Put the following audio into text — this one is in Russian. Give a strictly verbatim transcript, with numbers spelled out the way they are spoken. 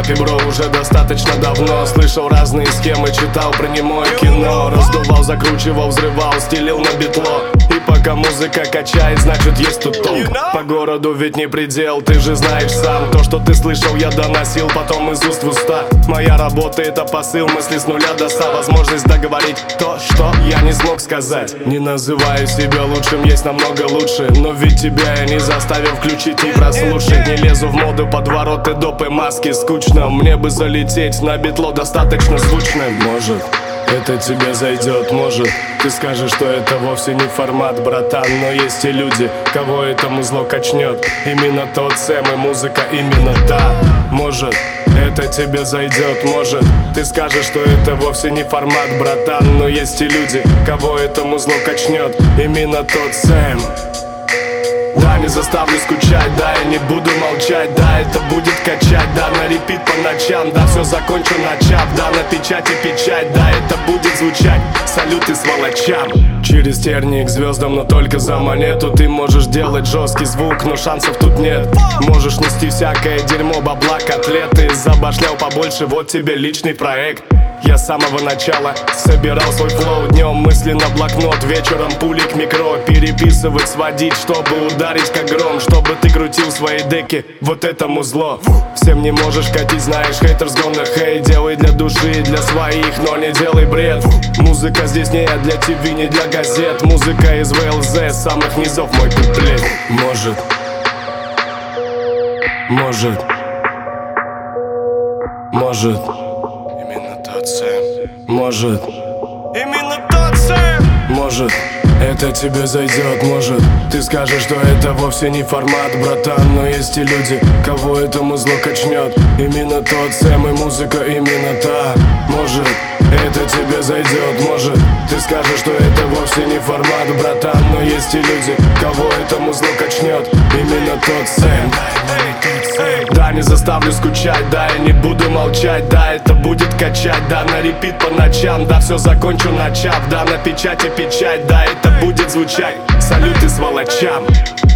рэпе, бро, уже достаточно давно. Слышал разные схемы, читал про немое кино. Раздувал, закручивал, взрывал, стелил на битло. И пока музыка качает, значит есть тут толк. По городу ведь не предел, ты же знаешь сам. То, что ты слышал, я доносил потом из уст в уста. Моя работа — это посыл, мысли с нуля до ста. Возможность договорить то, что я не смог сказать. Не называю себя лучшим, есть намного лучше. Но ведь тебя я не заставил включить и прослушать. Не лезу в моду, подвороты, допы, маски. Скучно, мне бы залететь на битло достаточно звучным. Может, это тебе зайдет, может ты скажешь, что это вовсе не формат, братан. Но есть и люди, кого это музло качнет. Именно тот Сэм и музыка именно та. Может, это тебе зайдет, может ты скажешь, что это вовсе не формат, братан. Но есть и люди, кого это музло качнет. Именно тот Сэм. Да, не заставлю скучать, да, я не буду молчать. Да, это будет качать, да, на репит по ночам. Да, все закончу начав, да, на печати печать. Да, это будет звучать, салюты сволочам. Через тернии к звездам, но только за монету. Ты можешь делать жесткий звук, но шансов тут нет. Можешь нести всякое дерьмо, бабла, котлеты. Забашлял побольше, вот тебе личный проект. Я с самого начала собирал свой флоу. Днем мысли на блокнот, вечером пулик микро. Переписывать, сводить, чтобы ударить как гром. Чтобы ты крутил свои деки, вот это музло. Всем не можешь катить, знаешь, хейтерс gonna hate. Делай для души и для своих, но не делай бред. Музыка здесь не для ТВ, не для газет. Музыка из ВЛЗ, с самых низов мой куплет. Может, может, может Может, именно тот Сэм. Может, это тебе зайдет, может ты скажешь, что это вовсе не формат, братан. Но есть и люди, кого это музло качнет. Именно тот Сэм и музыка именно та. Может, это тебе зайдет, может ты скажешь, что это вовсе не формат, братан. Но есть и люди, кого это музло качнет. Именно тот Сэм. Да, не заставлю скучать, да, я не буду молчать. Да, это будет качать, да, на репит по ночам. Да, все закончу начав, да, на печати печать. Да, это будет звучать, салюты сволочам.